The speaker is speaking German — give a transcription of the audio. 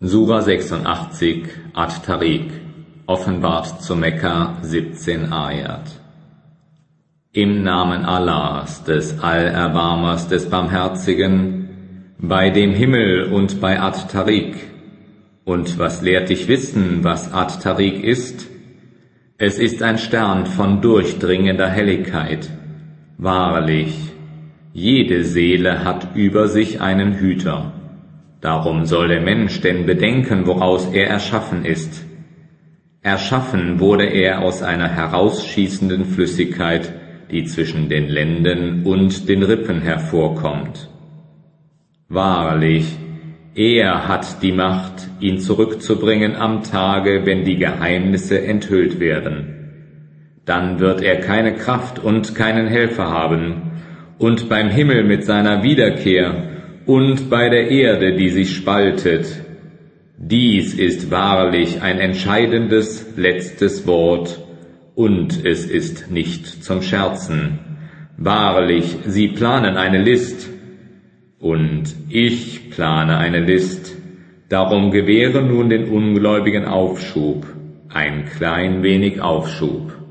Sura 86 At-Tariq, offenbart zu Mekka 17 Ayat. Im Namen Allahs, des Allerbarmers, des Barmherzigen, bei dem Himmel und bei At-Tariq. Und was lehrt dich wissen, was At-Tariq ist? Es ist ein Stern von durchdringender Helligkeit. Wahrlich, jede Seele hat über sich einen Hüter. Darum soll der Mensch denn bedenken, woraus er erschaffen ist. Erschaffen wurde er aus einer herausschießenden Flüssigkeit, die zwischen den Lenden und den Rippen hervorkommt. Wahrlich, er hat die Macht, ihn zurückzubringen am Tage, wenn die Geheimnisse enthüllt werden. Dann wird er keine Kraft und keinen Helfer haben, und beim Himmel mit seiner Wiederkehr und bei der Erde, die sich spaltet. Dies ist wahrlich ein entscheidendes letztes Wort, und es ist nicht zum Scherzen. Wahrlich, sie planen eine List, und ich plane eine List. Darum gewähre nun den Ungläubigen Aufschub, ein klein wenig Aufschub.